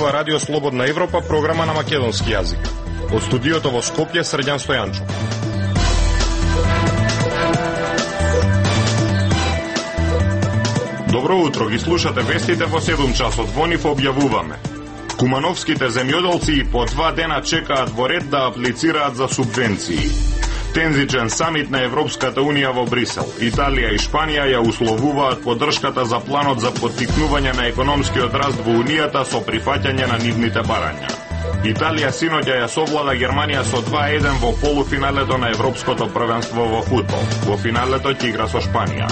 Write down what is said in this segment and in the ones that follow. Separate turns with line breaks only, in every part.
зборува Радио Слободна Европа, програма на македонски јазик. Од студиото во Скопје, Срđan Стојанчов. Добро утро, ги слушате вестите во 7 часот. Во нив објавуваме: кумановските земјоделци по 2 дена чекаат во ред да аплицираат за субвенции. Тензичен самит на Европската Унија во Брисел. Италија и Шпанија ја условуваат поддршката за планот за поттикнување на економскиот раст во Унијата со прифаќање на нивните барања. Италија синоќа ја совлада Германија со 2:1 во полуфиналето на Европското првенство во фудбал. Во финалето ќе игра со Шпанија.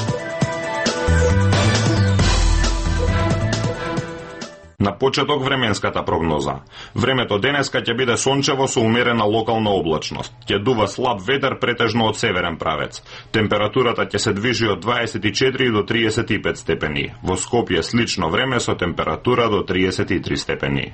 На почеток временската прогноза. Времето денеска ќе биде сончево со умерена локална облачност. Ќе дува слаб ветер претежно од северен правец. Температурата ќе се движи од 24 до 35 степени. Во Скопје слично време со температура до 33 степени.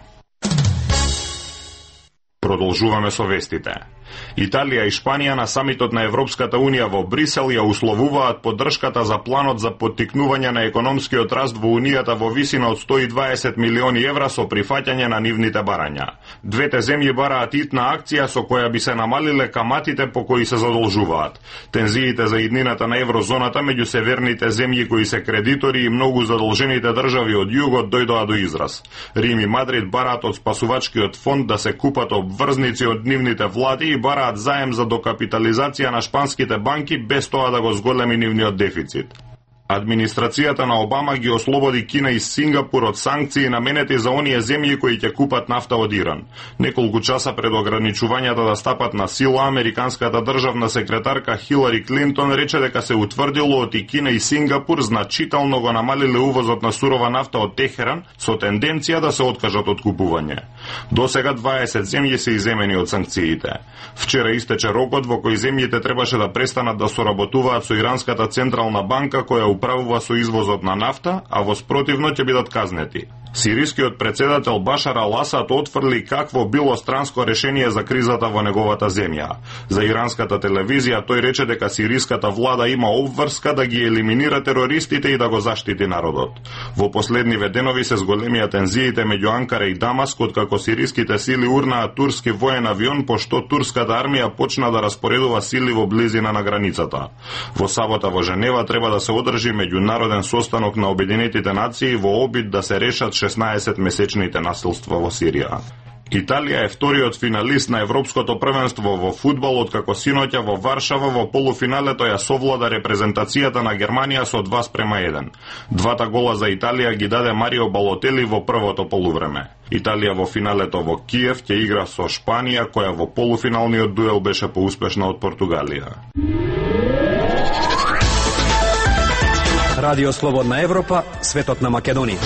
Продолжуваме со вестите. Италија и Шпанија на самитот на Европската Унија во Брисел ја условуваат поддршката за планот за поттикнување на економскиот раст во Унијата во висина од 120 милиони евра со прифаќање на нивните барања. Двете земји бараат итна акција со која би се намалиле каматите по кои се задолжуваат. Тензиите за иднината на еврозоната меѓу северните земји кои се кредитори и многу задолжените држави од југот дојдоа до израз. Рим и Мадрид бараат од спасувачкиот фонд да се купат обврзници од нивните влади и бараат заем за докапитализација на шпанските банки без тоа да го зголеми нивниот дефицит. Администрацијата на Обама ги ослободи Кина и Сингапур од санкции наменети за оние земји кои ќе купат нафта од Иран. Неколку часа пред ограничувањата да стапат на сила, американската државна секретарка Хилари Клинтон рече дека се утврдило од и Кина и Сингапур значително го намалиле увозот на сурова нафта од Техеран со тенденција да се откажат од купување. До сега 20 земји се иземени од санкциите. Вчера истече рокот во кој земјите требаше да престанат да соработуваат со Иранската централна банка која управува со извозот на нафта, а во спротивно ќе бидат казнети. Сирискиот председател Башар ал-Асад отфрли какво било странско решение за кризата во неговата земја. За иранската телевизија тој рече дека сириската влада има обврска да ги елиминира терористите и да го заштити народот. Во последниве денови се зголемија тензиите меѓу Анкара и Дамаск откако сириските сили урнаат турски воен авион пошто турската армија почна да распоредува сили во близина на границата. Во сабота во Женева треба да се одржи меѓународен состанок на Обединетите нации во обид да се решат 16-месечните насилства во Сирија. Италија е вториот финалист на Европското првенство во фудбал откако синоќа во Варшава во полуфиналето ја совлада репрезентацијата на Германија со 2:1. Двата гола за Италија ги даде Марио Балотели во првото полувреме. Италија во финалето во Киев ќе игра со Шпанија, која во полуфиналниот дуел беше поуспешна од Португалија.
Радио Слободна Европа, светот на Македонија.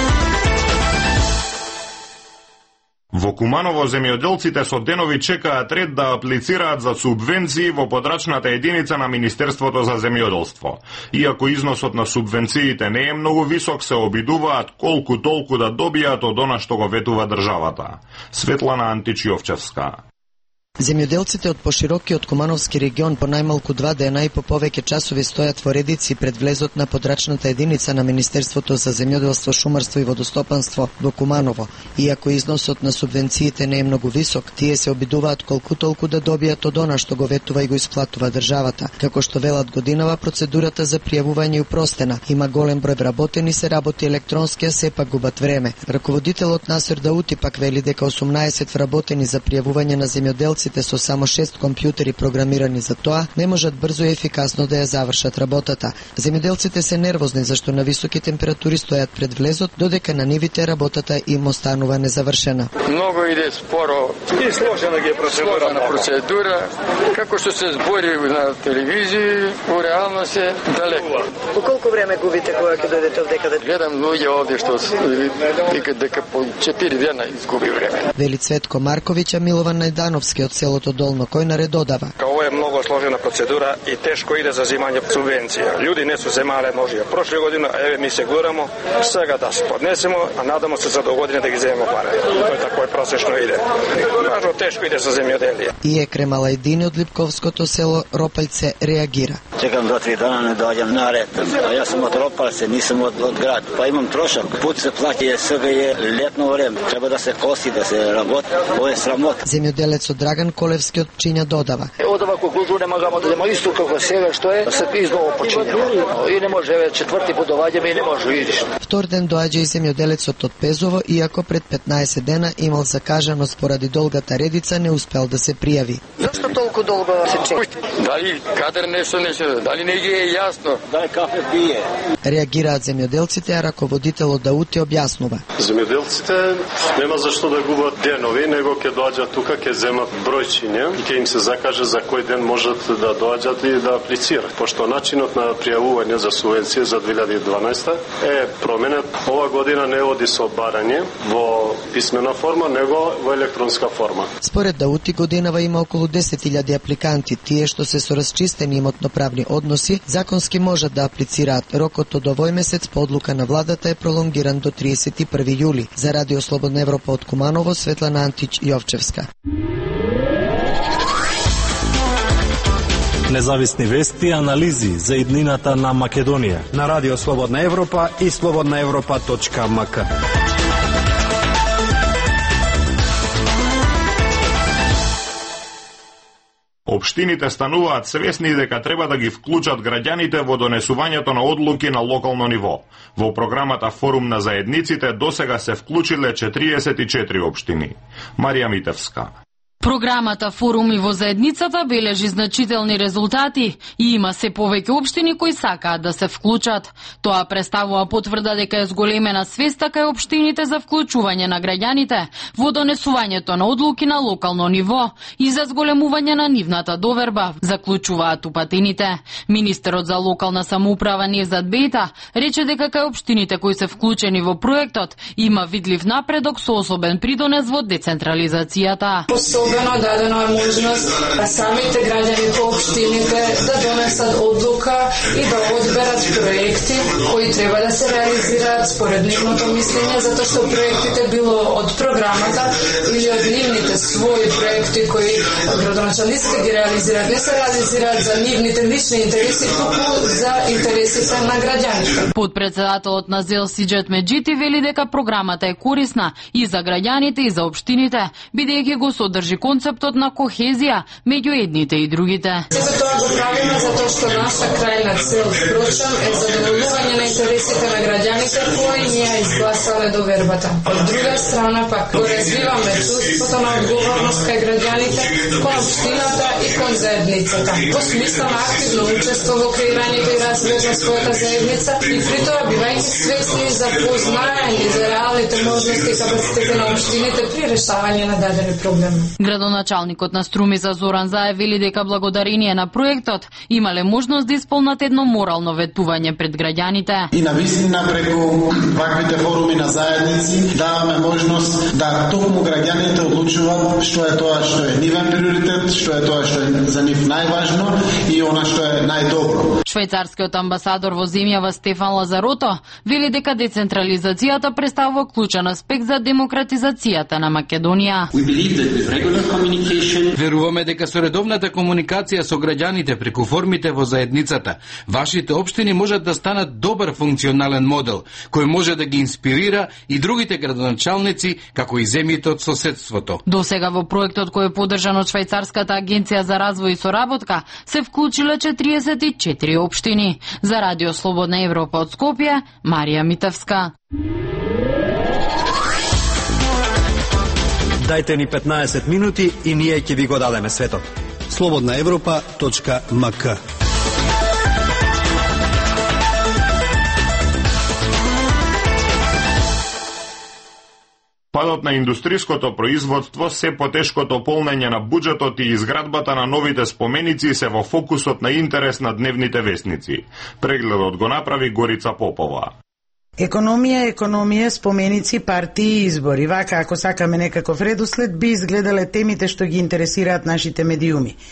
Во Куманово земјоделците со денови чекаат ред да аплицираат за субвенции во подрачната единица на Министерството за земјоделство. Иако износот на субвенциите не е многу висок, се обидуваат колку толку да добијат од она што го ветува државата. Светлана Античиовчевска.
Земјоделците од поширокиот Кумановски регион по најмалку 2 дена и по повеќе часови стојат во редици пред влезот на подрачната единица на Министерството за земјоделство, шумарство и водостопанство до Куманово. Иако износот на субвенциите не е многу висок, тие се обидуваат колку толку да добијат од она што го ветува и го исплатува државата. Како што велат годинава, процедурата за пријавување е упростена. Има голем број вработени, се работи електронски, а сепак губат време. Раководителот Насер Даути пак вели дека 18 вработени за пријавување на земјоделци со само 6 компјутери програмирани за тоа, не можат брзо и ефикасно да ја завршат работата. Земјоделците се нервозни зашто на високи температури стојат пред влезот, додека на нивите работата им останува незавршена.
Многу иде споро и сложена процедура, како што се збори на телевизија, во реалност е далеко.
По колку време губите кога ќе дојдете овдека да
гледам луѓе овде што дека по 4 дена изгуби време.
Вели Цветко Марковиќ, а Милован Најдановски од селото Долно Којнаре додава.
Ово е многу sложena procedura i teško ide za zimanje subvencija. Ljudi ne su zemale možda prošle godine, a evo mi se guramo svega da se podnesemo, a nadamo se za do godine da ih zememo pare. To je tako prosečno ide. Važno teško ide za zemljodelije.
И Екрем Алајдини од Липковското село Ропајце реагира.
Čekam 2-3 dana ne dođem na red. A ja sam od Ropalce, nisam od grad. Pa imam trošak. Put se plati, sve je ljetno vreme. Treba da se kosi, da se rabota. Ovo je sramota.
Земјоделецот Драган Колевски од Пчиња додава.
Од оваку културу не можемо да идемо исто како сега што е, се изново почињава. И не може, четврти пut доаѓаме и не може, видиш.
Втор ден доаѓа и земјоделецот од Пезово, иако пред 15 дена имал закажаност поради долгата редица, не успел да се пријави.
Зашто толку долго се чека?
Дали кадер нешто, дали не ги е јасно?
Дај кафе пие.
Реагираат земјоделците, а раководителот Даути објаснува.
Земјоделците нема зашто да губат денови, него ќе доаѓаат тука, ќе земат бројчиња и ќе им се закаже за кој ден можат да доаѓаат и да аплицираат. Пошто начинот на пријавување за субвенција за 2012 е променет. Ова година не оди со барање во писмена форма, него во електронска форма.
Според Даути годинава има околу 10.000 апликанти. Тие што се со расчистени имотно-правни односи, законски можат да аплицираат. Рокот од овој месец по одлука на владата е пролонгиран до 31 јули. За Радио Слободна Европа од Куманово, Светлана Антич Јовчевска.
Независни вести и анализи за иднината на Македонија
на Радио Слободна Европа и slobodnaevropa.mk.
Општините стануваат свесни дека треба да ги вклучат граѓаните во донесувањето на одлуки на локално ниво. Во програмата Форум на заедниците досега се вклучиле 44 општини. Марија Митевска.
Програмата Форуми во заедницата бележи значителни резултати и има се повеќе општини кои сакаат да се вклучат. Тоа представува потврда дека е зголемена свеста кај општините за вклучување на граѓаните во донесувањето на одлуки на локално ниво и за зголемување на нивната доверба, заклучуваат упатените. Министерот за локална самоуправа Невзат Бејта рече дека кај општините кои се вклучени во проектот има видлив напредок со особен придонес во децентрализацијата.
Особено дадено е можност самите граѓани по општините да донесат одлука и да одберат проекти кои треба да се реализираат според нивното мислење, затоа што проектите било од програмата или од нивните своји проекти кои градоначалниците ги реализираат, не се реализираат за нивните лични интереси, туку за интересите на граѓаните.
Подпредседателот на ЗЕЛ Сиџет Меджити вели дека програмата е корисна и за граѓаните и за општините, бидејќи го содржи концептот на кохезија меѓу едните и другите.
Сето тоа го правиме затоа што наша крајна цел, впрочем, е задоволување на интересите на граѓаните кои ни ја изгласале довербата. Од друга страна пак го развиваме чувството на одговорност кај граѓаните, кон општината и кон заедницата. Во смисла на активно учество во креирањето и развојот на својата заедница и при тоа бивајќи свесни за познаење за реалните можности и капацитети на општините при решавање на дадени проблеми.
Градоначалникот на Струмица Зоран Заев вели дека благодарение на проектот имале можност да исполнат едно морално ветување пред граѓаните.
И навистина преку ваквите форуми на заедници даваме можност да токму граѓаните одлучуваат што е тоа што е нивен приоритет, што е тоа што е за нив најважно и она што е најдобро.
Швајцарскиот амбасадор во земјава Стефан Лазарото вели дека децентрализацијата представува клучен аспект за демократизацијата на Македонија.
Веруваме дека со редовната комуникација со граѓаните преку формите во заедницата, вашите општини можат да станат добар функционален модел, кој може да ги инспирира и другите градоначалници, како и земјите од соседството.
До сега во проектот кој е поддржан од Швајцарската агенција за развој и соработка се вклучиле 44 општини. За Радио Слободна Европа од Скопје, Марија Митевска.
Дајте ни 15 минути и ние ќе ви го дадеме светот. slobodnaevropa.mk.
Падот на индустриското производство, се потешкото полнење на буџетот и изградбата на новите споменици се во фокусот на интерес на дневните весници. Прегледот го направи Горица Попова.
Економија, споменици, партии и избори. Вака, ако сакаме некаков редослед, би изгледале темите што ги интересираат нашите медиуми.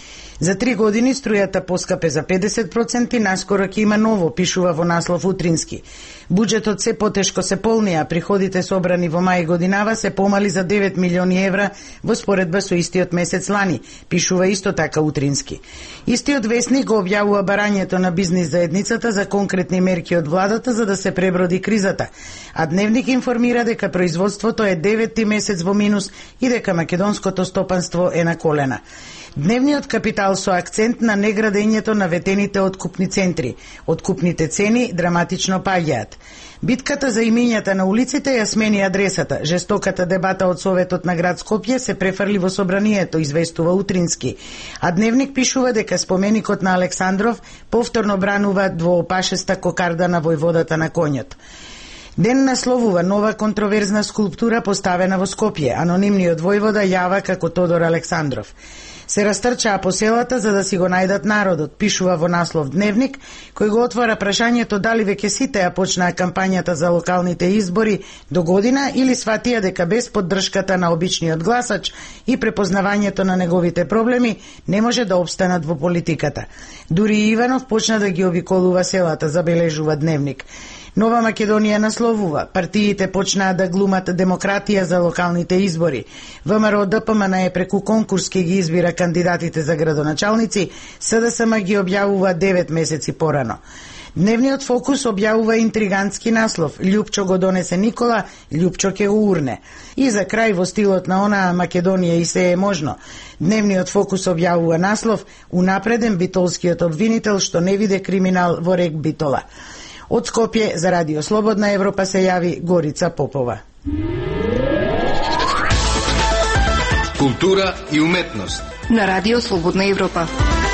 За 3 години струјата поскапе за 50%, наскоро ќе има ново, пишува во наслов Утрински. Буџетот се потешко се полни, а приходите собрани во мај годинава се помали за 9 милиони евра во споредба со истиот месец лани, пишува исто така Утрински. Истиот весник го објавува барањето на бизнис заедницата за конкретни мерки од владата за да се преброди кризата, а Дневник информира дека производството е 9-ти месец во минус и дека македонското стопанство е на колена. Дневниот капитал со акцент на неградењето на ветените откупни центри. Откупните цени драматично паѓаат. Битката за имињата на улиците ја смени адресата. Жестоката дебата од Советот на град Скопје се префрли во собранието, известува Утрински. А Дневник пишува дека споменикот на Александров повторно бранува двоопашеста кокарда на војводата на конјот. Ден насловува нова контроверзна скулптура поставена во Скопје. Анонимниот војвода јава како Тодор Александров. Се растрчаа по селата за да си го најдат народот, пишува во наслов Дневник, кој го отвора прашањето дали веќе сите ја почнаа кампањата за локалните избори до година или сватија дека без поддршката на обичниот гласач и препознавањето на неговите проблеми не може да обстанат во политиката. Дури Иванов почна да ги обиколува селата, забележува Дневник. Нова Македонија насловува, партиите почнаа да глумат демократија за локалните избори. ВМРО ДПМН е преку конкурс ке ги избира кандидатите за градоначалници, СДСМ ги објавува 9 месеци порано. Дневниот фокус објавува интригантски наслов Љупчо го донесе Никола, Љупчо ке го урне. И за крај во стилот на онаа Македонија и се е можно. Дневниот фокус објавува наслов Унапреден битолскиот обвинител што не виде криминал во рек Битола. Од Скопје за Радио Слободна Европа се јави Горица Попова.
Култура и уметност
на Радио Слободна Европа.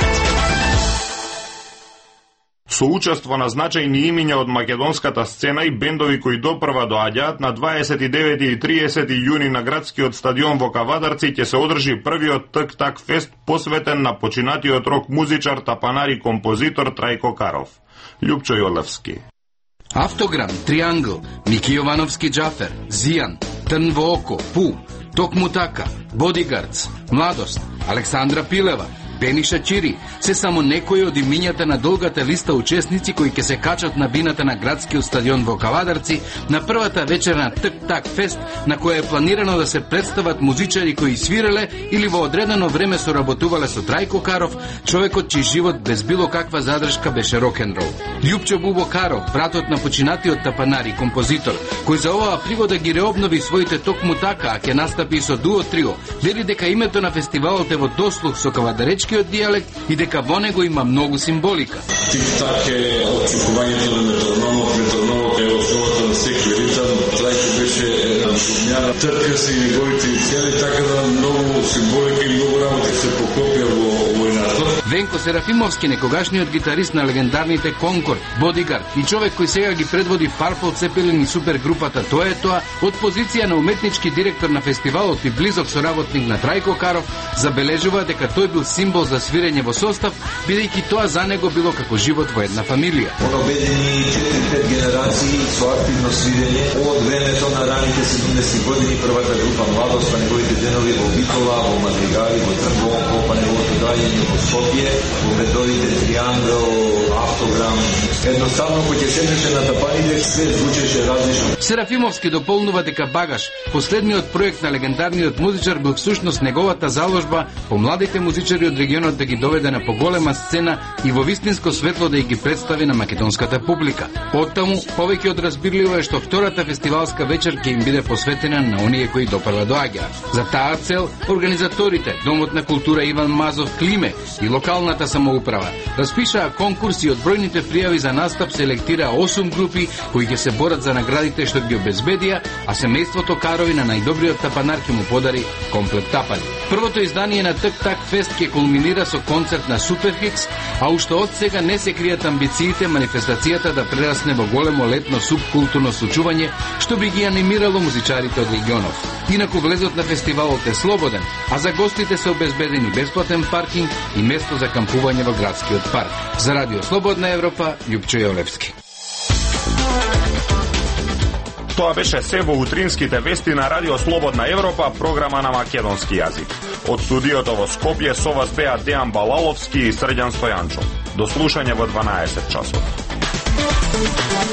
Со учество на значајни имиња од македонската сцена и бендови кои допрва доаѓаат на 29 и 30 јуни на градскиот стадион во Кавадарци ќе се одржи првиот Тк-так фест посветен на починатиот рок музичар, тапанар и композитор Трајко Каров. Љупчо Јолевски.
Автограм, Триангл, Мики Јовановски Џафер, Зијан, Трн во око, Пу, Токму така, Бодигардс, Младост, Александра Пилева, Бениша Чири, се само некои од имињата на долгата листа учесници кои ќе се качат на бината на градскиот стадион во Кавадарци на првата вечер на Тк-так фест, на која е планирано да се представат музичари кои свиреле или во одредено време соработувале со Трајко Каров, човекот чиј живот без било каква задршка беше рок-н-рол. Љупчо Бубо Каров, братот на починатиот тапанар и композитор, кој за оваа пригода ги реобнови своите Токму така, а ќе настапи со дуо-трио, вели дека името на фестивалот е во дослух со кавадаречкиот дијалект и дека во него има многу символика.
Тик-так е очекувањето на метрономот е во животот на секој ритам. Трајко беше една шумјана, трка си неговите цели, така да многу символика и многу работи се поклопија во војната.
Венко Серафимовски, некогашниот гитарист на легендарните Конкорд, Бодигард и човек кој сега ги предводи Purple Zeppelin и супергрупата Тоа е тоа, од позиција на уметнички директор на фестивалот и близок соработник на Трајко Каров, забележува дека тој бил символ за свирење во состав, бидејќи тоа за него било како живот во една фамилија.
Обедени 4-5 генерации со активно свирење од времето на раните 70 години, првата група Младост, па неговите денови во Битола, во Мадригари, во Трнбоко, па неговото дајање во Скопје, во бендовите Триангл, Автограм. Едноставно кој ќе седнеше на тапаните, се звучеше различно.
Серафимовски дополнува дека Багаш, последниот проект на легендарниот музичар, бил всушност неговата заложба по младите музичари од регионот да ги доведе на поголема сцена и во вистинско светло да ги представи на македонската публика. Оттаму, повеќе од разбирливо е што втората фестивалска вечер ќе им биде посветена на оние кои допрва доаѓаат. За таа цел, организаторите, Домот на култура Иван Мазов Климе и локалната самоуправа распишаа конкурс и од бројните пријави за настап селектираа 8 групи кои ќе се борат за наградите што ги обезбедија, а семејството Карови на најдобриот тапанар ќе му подари комплет тапани. Првото издание на Тк-так фест ќе кулминира со концерт на Суперхикс, а уште од сега не се кријат амбициите манифестацијата да прерасне во големо летно субкултурно случување што би ги анимирало музичарите од регионов. Инаку влезот на фестивалот е слободен, а за гостите се обезбедени бесплатен паркинг и место за кампување во градскиот парк. За Радио Слободна Европа, Љупчо Јолевски.
Тоа беше се во утринските вести на Радио Слободна Европа, програма на македонски јазик. Од студиото во Скопје со вас беа Дејан Балаловски и Срđan Стојанчов. До слушање во 12 часот.